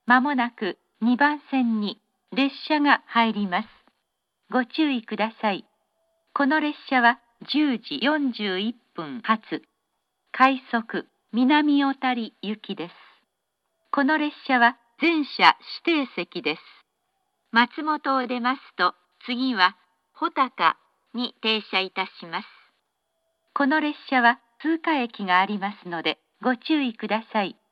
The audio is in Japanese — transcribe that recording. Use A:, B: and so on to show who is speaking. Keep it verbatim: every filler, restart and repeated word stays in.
A: まもなくにばん線に列車が入ります。ご注意ください。この列車はじゅうじよんじゅういっぷん発、快速南小谷行きです。この列車は全車指定席です。松本を出ますと、次は穂高に停車いたします。この列車は通過駅がありますので、ご注意ください。